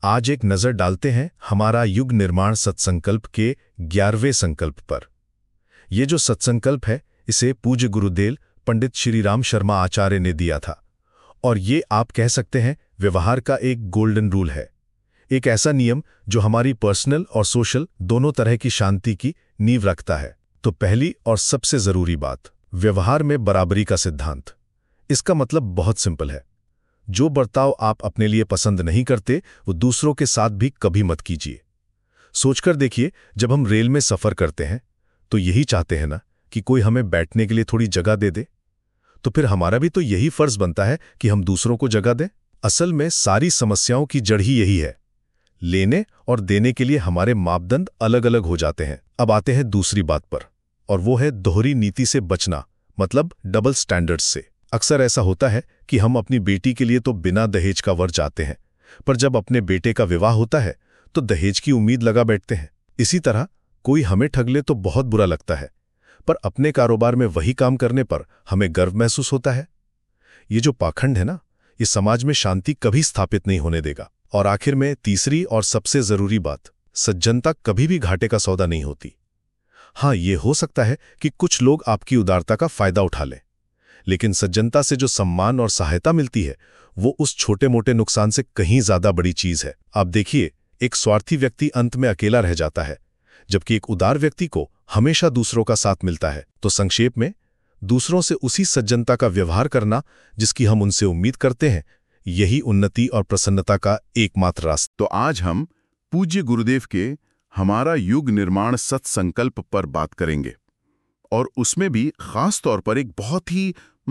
आज एक नज़र डालते हैं हमारा युग निर्माण सत्संकल्प के 11वें संकल्प पर। ये जो सत्संकल्प है, इसे पूज्य गुरुदेव पंडित श्री राम शर्मा आचार्य ने दिया था, और ये आप कह सकते हैं व्यवहार का एक गोल्डन रूल है। एक ऐसा नियम जो हमारी पर्सनल और सोशल दोनों तरह की शांति की नींव रखता है। तो पहली और सबसे जरूरी बात, व्यवहार में बराबरी का सिद्धांत। इसका मतलब बहुत सिंपल है। जो बर्ताव आप अपने लिए पसंद नहीं करते, वो दूसरों के साथ भी कभी मत कीजिए। सोचकर देखिए, जब हम रेल में सफर करते हैं तो यही चाहते हैं ना कि कोई हमें बैठने के लिए थोड़ी जगह दे दे। तो फिर हमारा भी तो यही फर्ज बनता है कि हम दूसरों को जगह दें। असल में सारी समस्याओं की जड़ ही यही है। लेने और देने के लिए हमारे मापदंड अलग अलग हो जाते हैं। अब आते हैं दूसरी बात पर, और वो है दोहरी नीति से बचना, मतलब डबल स्टैंडर्ड्स से। अक्सर ऐसा होता है कि हम अपनी बेटी के लिए तो बिना दहेज का वर चाहते हैं, पर जब अपने बेटे का विवाह होता है तो दहेज की उम्मीद लगा बैठते हैं। इसी तरह कोई हमें ठग ले तो बहुत बुरा लगता है, पर अपने कारोबार में वही काम करने पर हमें गर्व महसूस होता है। ये जो पाखंड है ना, ये समाज में शांति कभी स्थापित नहीं होने देगा। और आखिर में तीसरी और सबसे जरूरी बात, सज्जनता कभी भी घाटे का सौदा नहीं होती। हाँ, ये हो सकता है कि कुछ लोग आपकी उदारता का फायदा उठा लें, लेकिन सज्जनता से जो सम्मान और सहायता मिलती है, वो उस छोटे मोटे नुकसान से कहीं ज्यादा बड़ी चीज है। आप देखिए, एक स्वार्थी व्यक्ति अंत में अकेला रह जाता है, जबकि एक उदार व्यक्ति को हमेशा दूसरों का साथ मिलता है। तो संक्षेप में, दूसरों से उसी सज्जनता का व्यवहार करना जिसकी हम उनसे उम्मीद करते हैं, यही उन्नति और प्रसन्नता का एकमात्र रास्ता। तो आज हम पूज्य गुरुदेव के हमारा युग निर्माण सत्संकल्प पर बात करेंगे, और उसमें भी खास तौर पर एक बहुत ही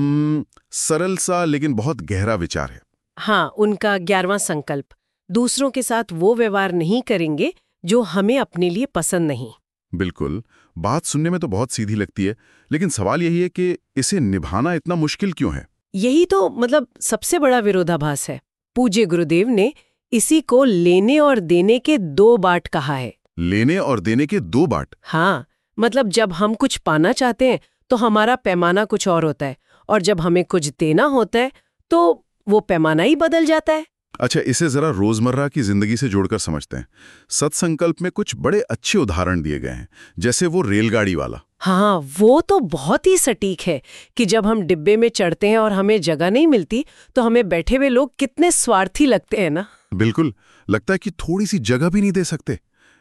सरल सा लेकिन बहुत गहरा विचार है। हाँ, उनका 11वां संकल्प, दूसरों के साथ वो व्यवहार नहीं करेंगे जो हमें अपने लिए पसंद नहीं। बिल्कुल, बात सुनने में तो बहुत सीधी लगती है, लेकिन सवाल यही है कि इसे निभाना इतना मुश्किल क्यों है। यही तो सबसे बड़ा विरोधाभास है। पूज्य गुरुदेव ने इसी को लेने और देने के 2 बाट कहा है। लेने और देने के 2 बाट? हाँ, जब हम कुछ पाना चाहते हैं तो हमारा पैमाना कुछ और होता है, और जब हमें कुछ देना होता है तो वो पैमाना ही बदल जाता है। अच्छा, इसे जरा रोजमर्रा की जिंदगी से जोड़कर समझते हैं। सत्संकल्प में कुछ बड़े अच्छे उदाहरण दिए गए हैं, जैसे वो रेलगाड़ी वाला। हाँ, वो तो बहुत ही सटीक है कि जब हम डिब्बे में चढ़ते हैं और हमें जगह नहीं मिलती तो हमें बैठे हुए लोग कितने स्वार्थी लगते हैं ना। बिल्कुल, लगता है कि थोड़ी सी जगह भी नहीं दे सकते।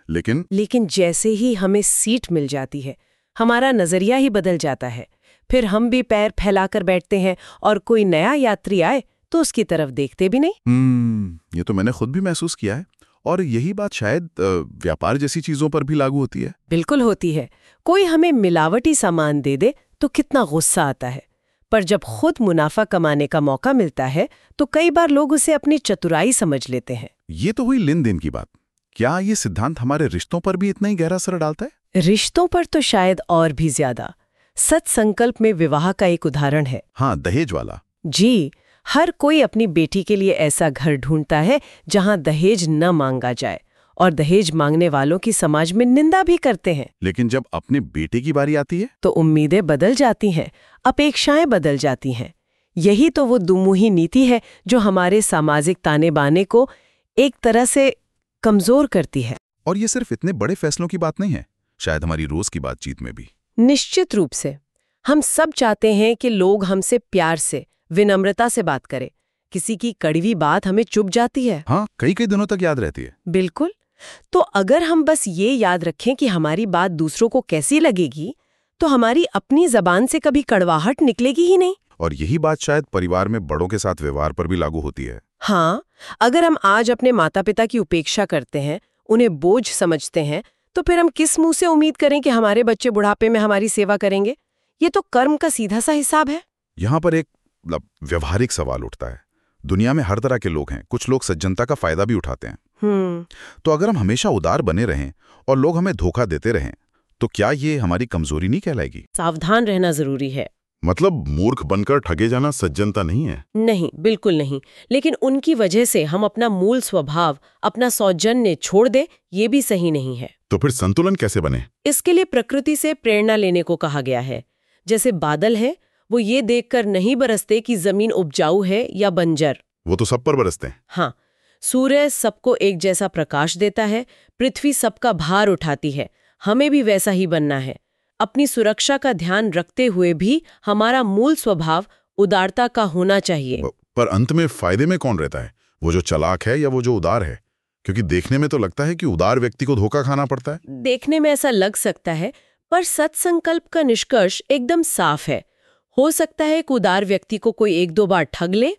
लेकिन जैसे ही हमें सीट मिल जाती है, हमारा नजरिया ही बदल जाता है। फिर हम भी पैर फैलाकर बैठते हैं, और कोई नया यात्री आए तो उसकी तरफ देखते भी नहीं। ये तो मैंने खुद भी महसूस किया है, और यही बात शायद व्यापार जैसी चीजों पर भी लागू होती है। बिल्कुल होती है। कोई हमें मिलावटी सामान दे दे तो कितना गुस्सा आता है, पर जब खुद मुनाफा कमाने का मौका मिलता है तो कई बार लोग उसे अपनी चतुराई समझ लेते हैं। ये तो हुई लेन देन की बात। क्या ये सिद्धांत हमारे रिश्तों पर भी इतना ही गहरा असर डालता है? रिश्तों पर तो शायद और भी ज्यादा। सत्संकल्प में विवाह का एक उदाहरण है। हाँ, दहेज वाला। जी, हर कोई अपनी बेटी के लिए ऐसा घर ढूंढता है जहां दहेज न मांगा जाए, और दहेज मांगने वालों की समाज में निंदा भी करते हैं। लेकिन जब अपने बेटे की बारी आती है तो उम्मीदें बदल जाती हैं, अपेक्षाएं बदल जाती हैं। यही तो वो दुमुही नीति है जो हमारे सामाजिक ताने बाने को एक तरह से कमजोर करती है। और ये सिर्फ इतने बड़े फैसलों की बात नहीं है, शायद हमारी रोज की बातचीत में भी। निश्चित रूप से हम सब चाहते हैं कि लोग हमसे प्यार से, विनम्रता से बात करें। किसी की कड़वी बात हमें चुभ जाती है। हाँ, कई दिनों तक याद रहती है। बिल्कुल। तो अगर हम बस ये याद रखें कि हमारी बात दूसरों को कैसी लगेगी, तो हमारी अपनी जबान से कभी कड़वाहट निकलेगी ही नहीं। और यही बात शायद परिवार में बड़ों के साथ व्यवहार पर भी लागू होती है। हाँ, अगर हम आज अपने माता पिता की उपेक्षा करते हैं, उन्हें बोझ समझते हैं, तो फिर हम किस मुंह से उम्मीद करें कि हमारे बच्चे बुढ़ापे में हमारी सेवा करेंगे? ये तो कर्म का सीधा सा हिसाब है। यहाँ पर एक व्यवहारिक सवाल उठता है। दुनिया में हर तरह के लोग हैं, कुछ लोग सज्जनता का फायदा भी उठाते हैं। तो अगर हम हमेशा उदार बने रहें और लोग हमें धोखा देते रहें, तो क्या ये हमारी कमजोरी नहीं कहलाएगी? सावधान रहना जरूरी है। मतलब मूर्ख बनकर ठगे जाना सज्जनता नहीं है? नहीं, बिल्कुल नहीं। लेकिन उनकी वजह से हम अपना मूल स्वभाव, अपना सौजन्य छोड़ दे, ये भी सही नहीं है। तो फिर संतुलन कैसे बने? इसके लिए प्रकृति से प्रेरणा लेने को कहा गया है। जैसे बादल है, वो ये देखकर नहीं बरसते कि जमीन उपजाऊ है या बंजर। वो तो सब पर बरसते हैं। हाँ, सूर्य सबको एक जैसा प्रकाश देता है, पृथ्वी सबका भार उठाती है। हमें भी वैसा ही बनना है। अपनी सुरक्षा का ध्यान रखते हुए भी हमारा मूल स्वभाव उदारता का होना चाहिए। पर अंत में फायदे में कौन रहता है, वो जो चालाक है या वो जो उदार है? क्योंकि देखने में तो लगता है कि उदार व्यक्ति को धोखा खाना पड़ता है। देखने में ऐसा लग सकता है, पर सत्संकल्प का निष्कर्ष एकदम साफ है। हो सकता है एक उदार व्यक्ति को कोई एक दो बार ठग ले,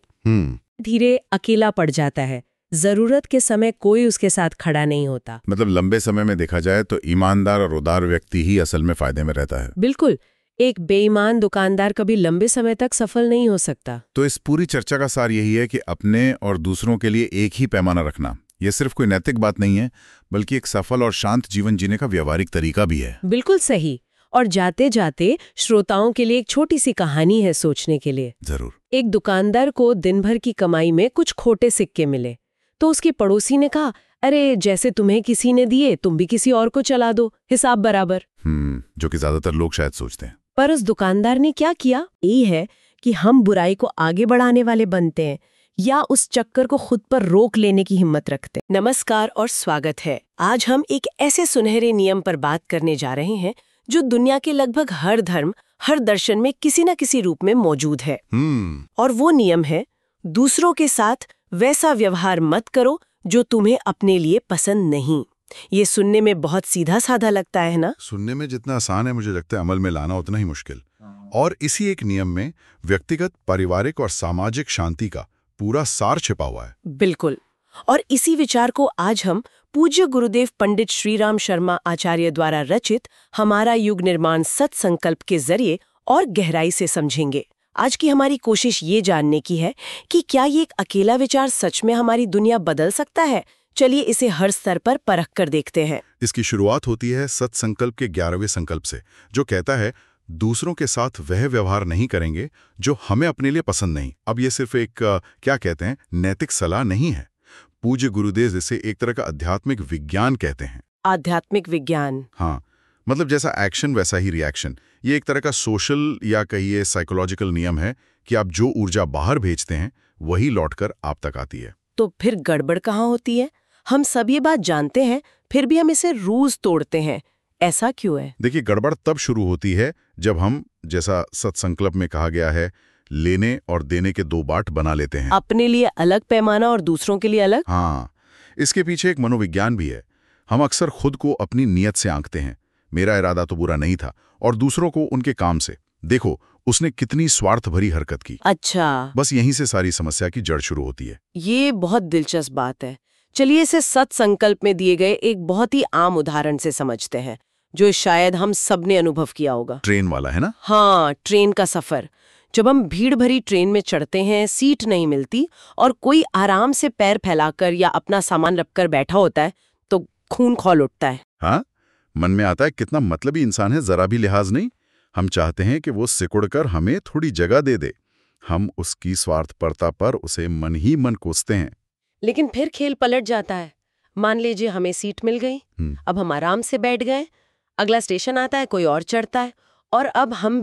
धीरे अकेला पड़ जाता है, जरूरत के समय कोई उसके साथ खड़ा नहीं होता। मतलब लंबे समय में देखा जाए तो ईमानदार और उदार व्यक्ति ही असल में फायदे में रहता है। बिल्कुल, एक बेईमान दुकानदार कभी लंबे समय तक सफल नहीं हो सकता। तो इस पूरी चर्चा का सार यही है कि अपने और दूसरों के लिए एक ही पैमाना रखना, यह सिर्फ कोई नैतिक बात नहीं है, बल्कि एक सफल और शांत जीवन जीने का व्यवहारिक तरीका भी है। बिल्कुल सही। और जाते जाते श्रोताओं के लिए एक छोटी सी कहानी है सोचने के लिए। जरूर। एक दुकानदार को दिन भर की कमाई में कुछ खोटे सिक्के मिले, तो उसके पड़ोसी ने कहा, अरे जैसे तुम्हें किसी ने दिए तुम भी किसी और को चला दो, हिसाब बराबर। जो कि ज्यादातर लोग शायद सोचते हैं। पर उस दुकानदार ने क्या किया? ये है कि हम बुराई को आगे बढ़ाने वाले बनते हैं या उस चक्कर को खुद पर रोक लेने की हिम्मत रखते हैं। नमस्कार और स्वागत है। आज हम एक ऐसे सुनहरे नियम पर बात करने जा रहे हैं जो दुनिया के लगभग हर धर्म, हर दर्शन में किसी न किसी रूप में मौजूद है। और वो नियम है, दूसरों के साथ वैसा व्यवहार मत करो जो तुम्हें अपने लिए पसंद नहीं। ये सुनने में बहुत सीधा साधा लगता है ना? सुनने में जितना आसान है, मुझे लगता है अमल में लाना उतना ही मुश्किल। और इसी एक नियम में व्यक्तिगत, पारिवारिक और सामाजिक शांति का पूरा सार छिपा हुआ है। बिल्कुल। और इसी विचार को आज हम पूज्य गुरुदेव पंडित श्रीराम शर्मा आचार्य द्वारा रचित हमारा युग निर्माण सत्संकल्प के जरिए और गहराई से समझेंगे। आज की हमारी कोशिश ये जानने की है कि क्या ये एक अकेला विचार सच में हमारी दुनिया बदल सकता है? चलिए इसे हर स्तर पर परख कर देखते हैं। इसकी शुरुआत होती है सत्संकल्प के 11वें संकल्प से, जो कहता है दूसरों के साथ वह व्यवहार नहीं करेंगे जो हमें अपने लिए पसंद नहीं। अब ये सिर्फ एक क्या कहते हैं, नैतिक सलाह नहीं है। पूज्य गुरुदेव इसे एक तरह का आध्यात्मिक विज्ञान कहते हैं। आध्यात्मिक विज्ञान? हाँ, मतलब जैसा एक्शन वैसा ही रिएक्शन। ये एक तरह का सोशल या कहिए साइकोलॉजिकल नियम है कि आप जो ऊर्जा बाहर भेजते हैं वही लौटकर आप तक आती है। तो फिर गड़बड़ कहाँ होती है? हम सब ये बात जानते हैं, फिर भी हम इसे रोज तोड़ते हैं। ऐसा क्यों है? देखिए, गड़बड़ तब शुरू होती है जब हम, जैसा सत्संकल्प में कहा गया है, लेने और देने के दो बाट बना लेते हैं। अपने लिए अलग पैमाना और दूसरों के लिए अलग। हाँ, इसके पीछे एक मनोविज्ञान भी है। हम अक्सर खुद को अपनी नीयत से आंकते हैं, मेरा इरादा तो बुरा नहीं था, और दूसरों को उनके काम से, देखो उसने कितनी स्वार्थ भरी हरकत की। अच्छा, बस यहीं से सारी समस्या की जड़ शुरू होती है। ये बहुत दिलचस्प बात है। चलिए इसे सत्संकल्प में दिए गए एक बहुत ही आम उदाहरण से समझते हैं, जो शायद हम सब ने अनुभव किया होगा। ट्रेन वाला है ना? हाँ, ट्रेन का सफर। जब हम भीड़ भरी ट्रेन में चढ़ते हैं, सीट नहीं मिलती और कोई आराम से पैर फैलाकर या अपना सामान रखकर बैठा होता है, तो खून खौल उठता है। हाँ, मन में आता है कितना मतलबी इंसान है, जरा भी लिहाज नहीं। हम चाहते हैं कि वो सिकुड़कर हमें थोड़ी जगह दे दे। हम उसकी स्वार्थपरता पर उसे मन ही मन कोसते हैं। लेकिन फिर खेल पलट जाता है। मान लीजिए हमें सीट मिल गई, अब हम आराम से बैठ गए, अगला स्टेशन आता है, कोई और चढ़ता है, और अब हम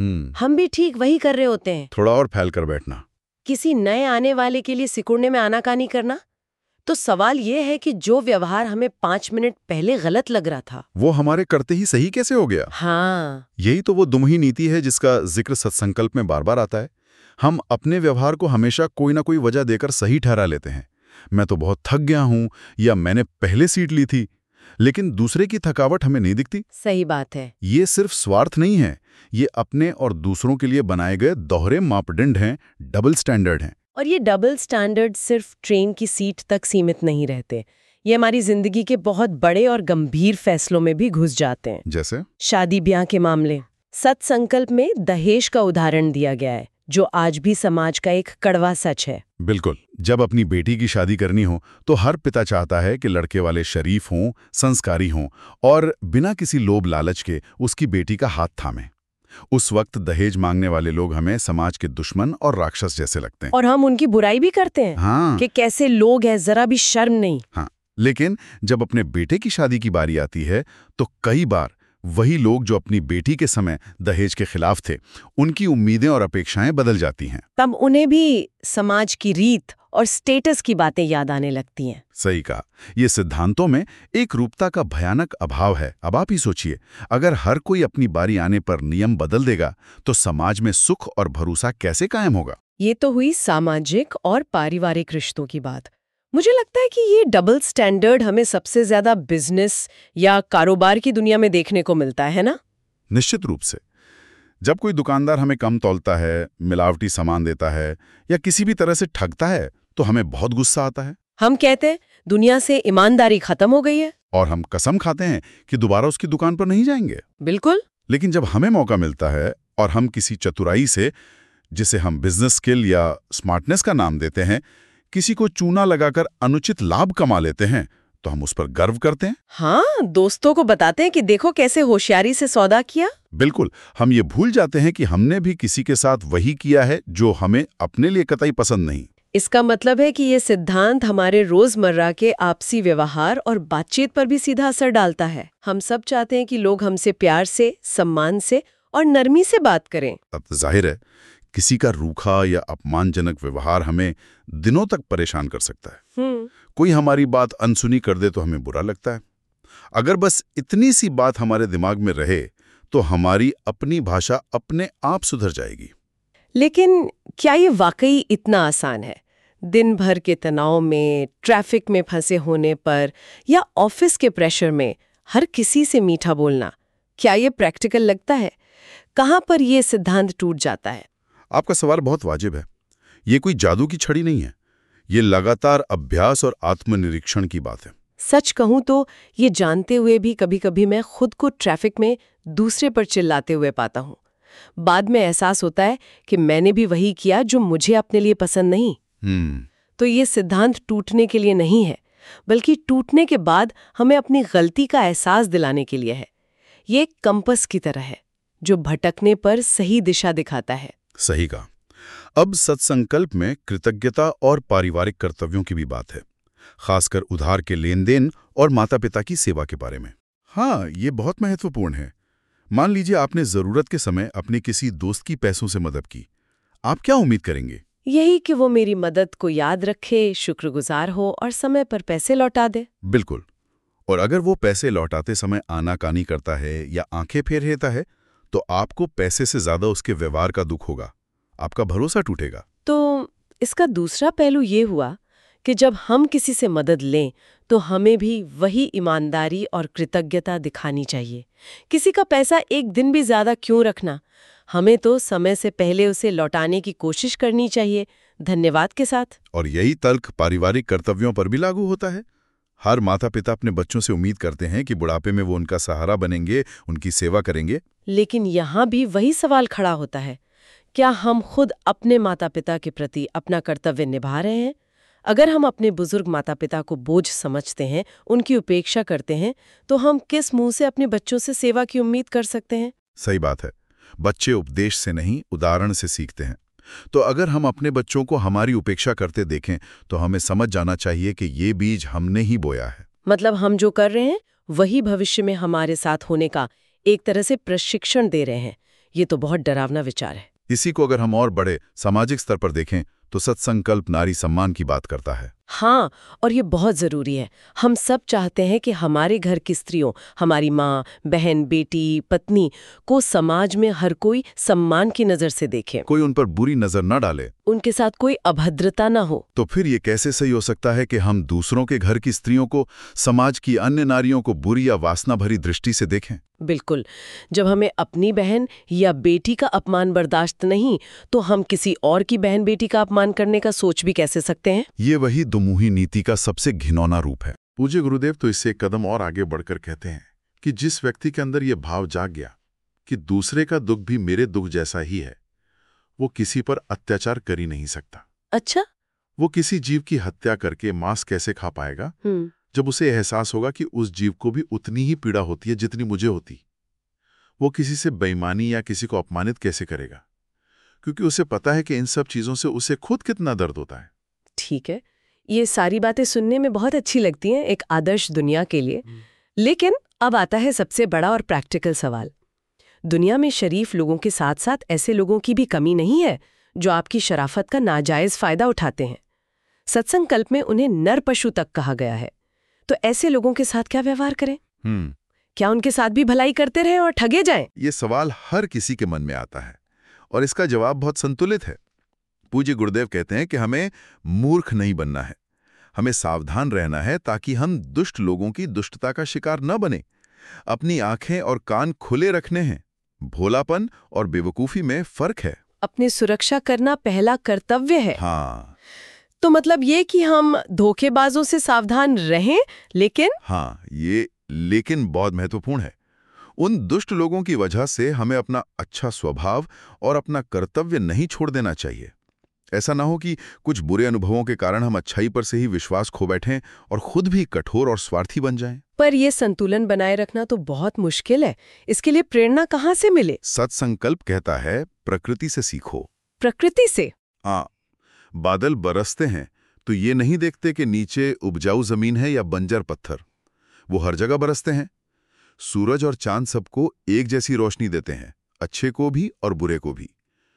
भी ठीक वही कर रहे होते हैं, थोड़ा और फैल कर बैठना, किसी नए आने वाले के लिए सिकुड़ने में आनाकानी करना। तो सवाल ये है कि जो व्यवहार हमें 5 मिनट पहले गलत लग रहा था, वो हमारे करते ही सही कैसे हो गया? हाँ, यही तो वो दुमही नीति है जिसका जिक्र सत्संकल्प में बार बार आता है। हम अपने व्यवहार को हमेशा कोई ना कोई वजह देकर सही ठहरा लेते हैं। मैं तो बहुत थक गया हूं, या मैंने पहले सीट ली थी, लेकिन दूसरे की थकावट हमें नहीं दिखती। सही बात है। ये सिर्फ स्वार्थ नहीं है, ये अपने और दूसरों के लिए बनाए गए दोहरे मापदंड हैं, डबल स्टैंडर्ड हैं। और ये डबल स्टैंडर्ड सिर्फ ट्रेन की सीट तक सीमित नहीं रहते, ये हमारी जिंदगी के बहुत बड़े और गंभीर फैसलों में भी घुस जाते हैं। जैसे शादी ब्याह के मामले। सत्संकल्प में दहेज का उदाहरण दिया गया है, जो आज भी समाज का एक कड़वा सच है। बिल्कुल। जब अपनी बेटी की शादी करनी हो तो हर पिता चाहता है कि लड़के वाले शरीफ हों, संस्कारी हों और बिना किसी लोभ लालच के उसकी बेटी का हाथ थामें। उस वक्त दहेज मांगने वाले लोग हमें समाज के दुश्मन और राक्षस जैसे लगते हैं, और हम उनकी बुराई भी करते हैं। हाँ, कि कैसे लोग हैं, जरा भी शर्म नहीं। हाँ, लेकिन जब अपने बेटे की शादी की बारी आती है तो कई बार वही लोग जो अपनी बेटी के समय दहेज के खिलाफ थे, उनकी उम्मीदें और अपेक्षाएं बदल जाती हैं। तब उन्हें भी समाज की रीत और स्टेटस की बातें याद आने लगती हैं। सही कहा। ये सिद्धांतों में एक रूपता का भयानक अभाव है। अब आप ही सोचिए, अगर हर कोई अपनी बारी आने पर नियम बदल देगा तो समाज में सुख और भरोसा कैसे कायम होगा? ये तो हुई सामाजिक और पारिवारिक रिश्तों की बात। मुझे लगता है कि ये डबल स्टैंडर्ड हमें सबसे ज्यादा बिजनेस या कारोबार की दुनिया में देखने को मिलता है ना? निश्चित रूप से। जब कोई दुकानदार हमें कम तौलता है, मिलावटी सामान देता है या किसी भी तरह से ठगता है तो हमें बहुत गुस्सा आता है। हम कहते हैं दुनिया से ईमानदारी खत्म हो गई है। और हम कसम खाते हैं कि दोबारा उसकी दुकान पर नहीं जाएंगे। बिल्कुल। लेकिन जब हमें मौका मिलता है और हम किसी चतुराई से, जिसे हम बिजनेस स्किल या स्मार्टनेस का नाम देते हैं, किसी को चूना लगाकर अनुचित लाभ कमा लेते हैं तो हम उस पर गर्व करते हैं। हाँ, दोस्तों को बताते हैं कि देखो कैसे होशियारी से सौदा किया। बिल्कुल। हम ये भूल जाते हैं कि हमने भी किसी के साथ वही किया है जो हमें अपने लिए कतई पसंद नहीं। इसका मतलब है कि ये सिद्धांत हमारे रोजमर्रा के आपसी व्यवहार और बातचीत पर भी सीधा असर डालता है। हम सब चाहते हैं कि लोग हमसे प्यार से, सम्मान से और नरमी से बात करें। अब जाहिर है किसी का रूखा या अपमानजनक व्यवहार हमें दिनों तक परेशान कर सकता है। कोई हमारी बात अनसुनी कर दे तो हमें बुरा लगता है। अगर बस इतनी सी बात हमारे दिमाग में रहे तो हमारी अपनी भाषा अपने आप सुधर जाएगी। लेकिन क्या ये वाकई इतना आसान है? दिन भर के तनाव में, ट्रैफिक में फंसे होने पर या ऑफिस के प्रेशर में हर किसी से मीठा बोलना, क्या ये प्रैक्टिकल लगता है? कहाँ पर ये सिद्धांत टूट जाता है? आपका सवाल बहुत वाजिब है। ये कोई जादू की छड़ी नहीं है। ये लगातार अभ्यास और आत्मनिरीक्षण की बात है। सच कहूं तो ये जानते हुए भी कभी-कभी मैं खुद को ट्रैफिक में दूसरे पर चिल्लाते हुए पाता हूँ। बाद में एहसास होता है कि मैंने भी वही किया जो मुझे अपने लिए पसंद नहीं। तो ये सिद्धांत टूटने के लिए नहीं है, बल्कि टूटने के बाद हमें अपनी गलती का एहसास दिलाने के लिए है। ये एक कंपस की तरह है जो भटकने पर सही दिशा दिखाता है। सही कहा। अब सत्संकल्प में कृतज्ञता और पारिवारिक कर्तव्यों की भी बात है, खासकर उधार के लेन देन और माता पिता की सेवा के बारे में। हाँ, ये बहुत महत्वपूर्ण है। मान लीजिए आपने जरूरत के समय अपने किसी दोस्त की पैसों से मदद की। आप क्या उम्मीद करेंगे? यही कि वो मेरी मदद को याद रखे, शुक्रगुजार हो और समय पर पैसे लौटा दे। बिल्कुल। और अगर वो पैसे लौटाते समय आनाकानी करता है या आंखें फेर लेता है तो आपको पैसे से ज्यादा उसके व्यवहार का दुख होगा, आपका भरोसा टूटेगा। तो इसका दूसरा पहलू ये हुआ कि जब हम किसी से मदद लें तो हमें भी वही ईमानदारी और कृतज्ञता दिखानी चाहिए। किसी का पैसा एक दिन भी ज्यादा क्यों रखना? हमें तो समय से पहले उसे लौटाने की कोशिश करनी चाहिए, धन्यवाद के साथ। और यही तर्क पारिवारिक कर्तव्यों पर भी लागू होता है। हर माता पिता अपने बच्चों से उम्मीद करते हैं कि बुढ़ापे में वो उनका सहारा बनेंगे, उनकी सेवा करेंगे। लेकिन यहाँ भी वही सवाल खड़ा होता है, क्या हम खुद अपने माता पिता के प्रति अपना कर्तव्य निभा रहे हैं? अगर हम अपने बुजुर्ग माता पिता को बोझ समझते हैं, उनकी उपेक्षा करते हैं, तो हम किस मुंह से अपने बच्चों से सेवा की उम्मीद कर सकते हैं? सही बात है। बच्चे उपदेश से नहीं, उदाहरण से सीखते हैं। तो अगर हम अपने बच्चों को हमारी उपेक्षा करते देखें तो हमें समझ जाना चाहिए कि ये बीज हमने ही बोया है। मतलब हम जो कर रहे हैं वही भविष्य में हमारे साथ होने का एक तरह से प्रशिक्षण दे रहे हैं। ये तो बहुत डरावना विचार है। इसी को अगर हम और बड़े सामाजिक स्तर पर देखें तो सत्संकल्प नारी सम्मान की बात करता है। हाँ, और ये बहुत जरूरी है। हम सब चाहते हैं कि हमारे घर की स्त्रियों, हमारी माँ, बहन, बेटी, पत्नी को समाज में हर कोई सम्मान की नजर से देखे, कोई उन पर बुरी नजर न डाले, उनके साथ कोई अभद्रता न हो। तो फिर ये कैसे सही हो सकता है कि हम दूसरों के घर की स्त्रियों को समाज की अन्य नारियों को बुरी या वासना भरी दृष्टि से देखें? बिल्कुल। जब हमें अपनी बहन या बेटी का अपमान बर्दाश्त नहीं, तो हम किसी और की बहन बेटी का अपमान करने का सोच भी कैसे सकते हैं? ये वही दुमुही नीति का सबसे घिनौना रूप है। पूज्य गुरुदेव तो इससे एक कदम और आगे बढ़कर कहते हैं कि जिस व्यक्ति के अंदर ये भाव जाग गया कि दूसरे का दुख भी मेरे दुख जैसा ही है, वो किसी पर अत्याचार कर ही नहीं सकता। अच्छा? वो किसी जीव की हत्या करके मांस कैसे खा पाएगा जब उसे एहसास होगा कि उस जीव को भी उतनी ही पीड़ा होती है जितनी मुझे होती? वो किसी से बेईमानी या किसी को अपमानित कैसे करेगा, क्योंकि उसे पता है कि इन सब चीजों से उसे खुद कितना दर्द होता है। ठीक है, ये सारी बातें सुनने में बहुत अच्छी लगती हैं एक आदर्श दुनिया के लिए। लेकिन अब आता है सबसे बड़ा और प्रैक्टिकल सवाल। दुनिया में शरीफ लोगों के साथ साथ ऐसे लोगों की भी कमी नहीं है जो आपकी शराफत का नाजायज फायदा उठाते हैं। सत्संकल्प में उन्हें नर पशु तक कहा गया है। तो ऐसे लोगों के साथ क्या व्यवहार करें? क्या उनके साथ भी भलाई करते रहें और ठगे जाएं? ये सवाल हर किसी के मन में आता है और इसका जवाब बहुत संतुलित है। पूज्य गुरुदेव कहते हैं कि हमें मूर्ख नहीं बनना है, हमें सावधान रहना है ताकि हम दुष्ट लोगों की दुष्टता का शिकार न बने। अपनी आंखें और कान खुले रखने हैं। भोलापन और बेवकूफी में फर्क है। अपनी सुरक्षा करना पहला कर्तव्य है। हाँ, तो मतलब ये कि हम धोखेबाजों से सावधान रहें, लेकिन हाँ, ये लेकिन बहुत महत्वपूर्ण है। उन दुष्ट लोगों की वजह से हमें अपना अच्छा स्वभाव और अपना कर्तव्य नहीं छोड़ देना चाहिए। ऐसा ना हो कि कुछ बुरे अनुभवों के कारण हम अच्छाई पर से ही विश्वास खो बैठें और खुद भी कठोर और स्वार्थी बन जाएं। पर यह संतुलन बनाए रखना तो बहुत मुश्किल है। इसके लिए प्रेरणा कहाँ से मिले? सत्संकल्प कहता है प्रकृति से सीखो। प्रकृति से? हाँ, बादल बरसते हैं तो ये नहीं देखते कि नीचे उपजाऊ जमीन है या बंजर पत्थर। वो हर जगह बरसते हैं। सूरज और चांद सबको एक जैसी रोशनी देते हैं, अच्छे को भी और बुरे को भी।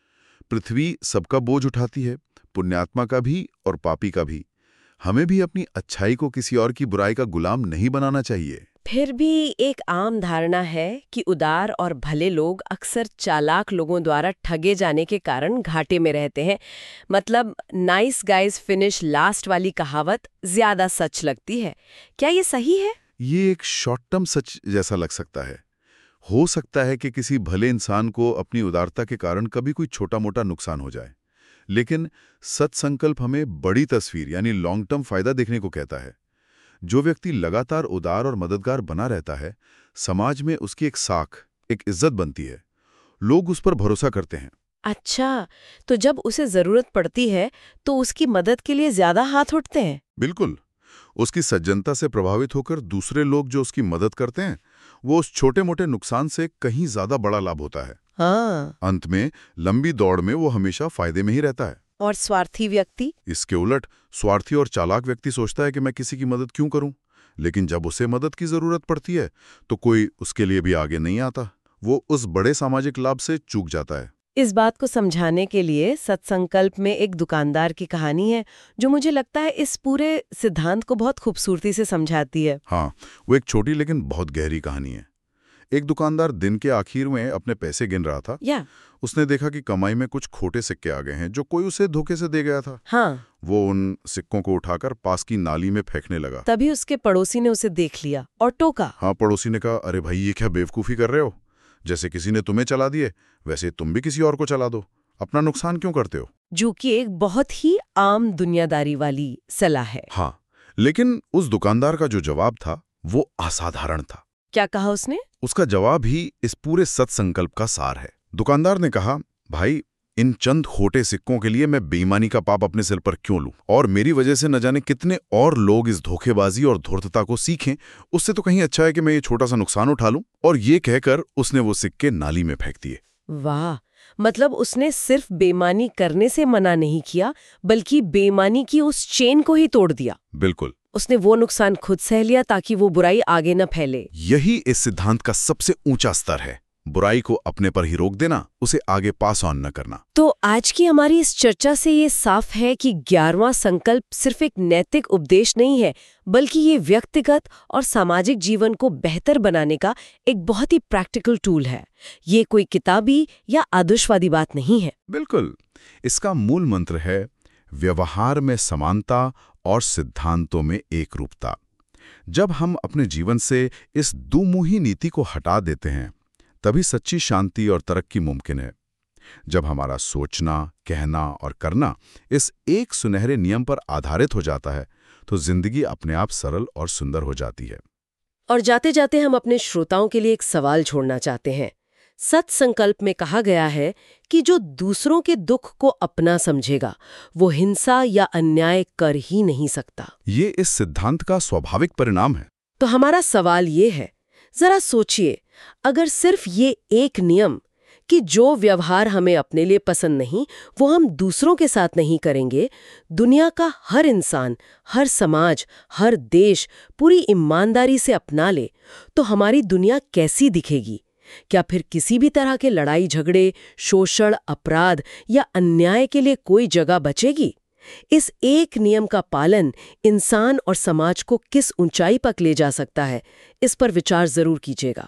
पृथ्वी सबका बोझ उठाती है, पुण्यात्मा का भी और पापी का भी। हमें भी अपनी अच्छाई को किसी और की बुराई का गुलाम नहीं बनाना चाहिए। फिर भी एक आम धारणा है कि उदार और भले लोग अक्सर चालाक लोगों द्वारा ठगे जाने के कारण घाटे में रहते हैं। मतलब नाइस गाइज फिनिश लास्ट वाली कहावत ज्यादा सच लगती है। क्या ये सही है? ये एक शॉर्ट टर्म सच जैसा लग सकता है। हो सकता है कि किसी भले इंसान को अपनी उदारता के कारण कभी कोई छोटा मोटा नुकसान हो जाए, लेकिन सत्संकल्प हमें बड़ी तस्वीर यानी लॉन्ग टर्म फायदा देखने को कहता है। जो व्यक्ति लगातार उदार और मददगार बना रहता है, समाज में उसकी एक साख, एक इज्जत बनती है। लोग उस पर भरोसा करते हैं। अच्छा, तो जब उसे जरूरत पड़ती है तो उसकी मदद के लिए ज्यादा हाथ उठते हैं। बिल्कुल। उसकी सज्जनता से प्रभावित होकर दूसरे लोग जो उसकी मदद करते हैं, वो उस छोटे मोटे नुकसान से कहीं ज्यादा बड़ा लाभ होता है। हाँ। अंत में लंबी दौड़ में वो हमेशा फायदे में ही रहता है। और स्वार्थी व्यक्ति? इसके उलट स्वार्थी और चालाक व्यक्ति सोचता है कि मैं किसी की मदद क्यों करूं, लेकिन जब उसे मदद की जरूरत पड़ती है तो कोई उसके लिए भी आगे नहीं आता। वो उस बड़े सामाजिक लाभ से चूक जाता है। इस बात को समझाने के लिए सत्संकल्प में एक दुकानदार की कहानी है जो मुझे लगता है इस पूरे सिद्धांत को बहुत खूबसूरती से समझाती है। हाँ, वो एक छोटी लेकिन बहुत गहरी कहानी है। एक दुकानदार दिन के आखिर में अपने पैसे गिन रहा था। उसने देखा कि कमाई में कुछ खोटे सिक्के आ गए हैं जो कोई उसे धोखे से दे गया था। हाँ। वो उन सिक्कों को उठाकर पास की नाली में फेंकने लगा। तभी उसके पड़ोसी ने उसे देख लिया और टोका। हाँ, पड़ोसी ने कहा, अरे भाई, ये क्या बेवकूफ़ी कर रहे हो? जैसे किसी ने तुम्हें चला दिए वैसे तुम भी किसी और को चला दो। अपना नुकसान क्यों करते हो? जो कि एक बहुत ही आम दुनियादारी वाली सलाह है। हाँ, लेकिन उस दुकानदार का जो जवाब था वो असाधारण था। क्या कहा उसने? उसका जवाब ही इस पूरे सत्संकल्प का सार है। दुकानदार ने कहा, भाई, इन चंद खोटे सिक्कों के लिए मैं बेईमानी का पाप अपने सिर पर क्यों लूं? और मेरी वजह से न जाने कितने और लोग इस धोखेबाजी और धूर्तता को सीखें। उससे तो कहीं अच्छा है कि मैं ये छोटा सा नुकसान उठा लूं। और ये कहकर उसने वो सिक्के नाली में फेंक दिए। वाह, मतलब उसने सिर्फ बेईमानी करने से मना नहीं किया, बल्कि बेईमानी की उस चेन को ही तोड़ दिया। बिल्कुल। उसने वो नुकसान खुद सह लिया ताकि वो बुराई आगे न फैले। यही इस सिद्धांत का सबसे ऊंचा स्तर है। बुराई को अपने पर ही रोक देना, उसे आगे पास ऑन न करना। तो आज की हमारी इस चर्चा से ये साफ है कि 11वां संकल्प सिर्फ एक नैतिक उपदेश नहीं है, बल्कि ये व्यक्तिगत और सामाजिक जीवन को बेहतर बनाने का एक बहुत ही प्रैक्टिकल टूल है। ये कोई किताबी या आदर्शवादी बात नहीं है। बिल्कुल। इसका मूल मंत्र है व्यवहार में समानता और सिद्धांतों में एकरूपता। जब हम अपने जीवन से इस दुमुही नीति को हटा देते हैं, तभी सच्ची शांति और तरक्की मुमकिन है। जब हमारा सोचना, कहना और करना इस एक सुनहरे नियम पर आधारित हो जाता है, तो जिंदगी अपने आप सरल और सुंदर हो जाती है। और जाते जाते हम अपने श्रोताओं के लिए एक सवाल छोड़ना चाहते हैं। सत्संकल्प में कहा गया है कि जो दूसरों के दुख को अपना समझेगा, वो हिंसा या अन्याय कर ही नहीं सकता। ये इस सिद्धांत का स्वाभाविक परिणाम है। तो हमारा सवाल ये है, जरा सोचिए, अगर सिर्फ ये एक नियम कि जो व्यवहार हमें अपने लिए पसंद नहीं वो हम दूसरों के साथ नहीं करेंगे, दुनिया का हर इंसान, हर समाज, हर देश पूरी ईमानदारी से अपना ले, तो हमारी दुनिया कैसी दिखेगी? क्या फिर किसी भी तरह के लड़ाई झगड़े, शोषण, अपराध या अन्याय के लिए कोई जगह बचेगी? इस एक नियम का पालन इंसान और समाज को किस ऊंचाई पर ले जा सकता है, इस पर विचार जरूर कीजिएगा।